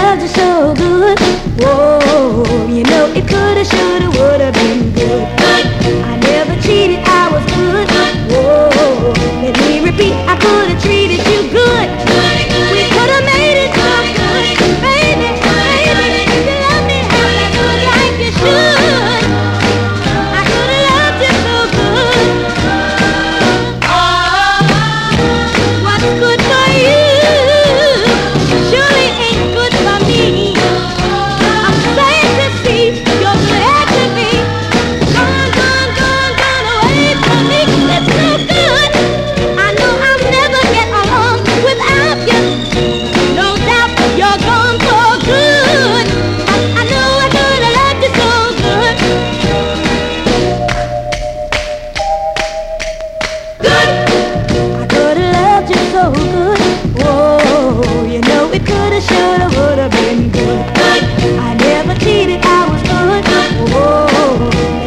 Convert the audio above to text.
loved you so good. Whoa, you know it coulda, shoulda, woulda been good. I never cheated, I was good. Whoa, let me repeat, I coulda treated you good. We coulda made it so good, baby, baby. You love me half as good like you should. I coulda loved you so good. What's good for you surely ain't good for me. I'm sad to see you're glad to be gone, gone, gone, gone away from me. It's no good. I know I'll never get along without you. No doubt you're gone for good. I know I could have loved you so good. Good. I could have loved you so good. Whoa, you know it could have, should have, would have been good. I